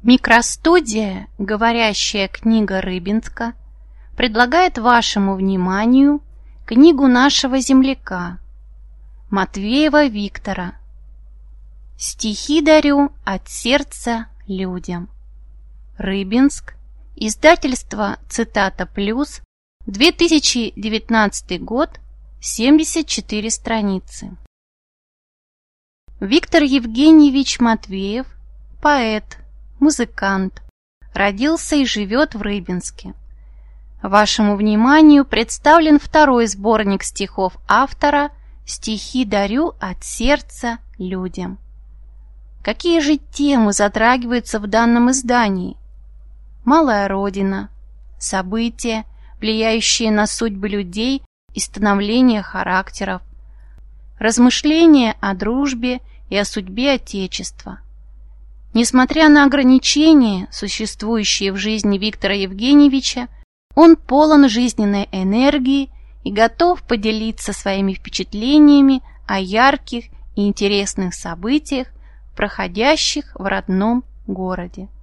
Микростудия «Говорящая книга Рыбинска» предлагает вашему вниманию книгу нашего земляка Матвеева Виктора «Стихи дарю от сердца людям». Рыбинск, издательство «Цитата Плюс», 2019 год, 74 страницы. Виктор Евгеньевич Матвеев, поэт, музыкант, родился и живет в Рыбинске. Вашему вниманию представлен второй сборник стихов автора «Стихи дарю от сердца людям». Какие же темы затрагиваются в данном издании? Малая Родина, события, влияющие на судьбы людей и становление характеров, размышления о дружбе и о судьбе Отечества. Несмотря на ограничения, существующие в жизни Виктора Евгеньевича, он полон жизненной энергии и готов поделиться своими впечатлениями о ярких и интересных событиях, проходящих в родном городе.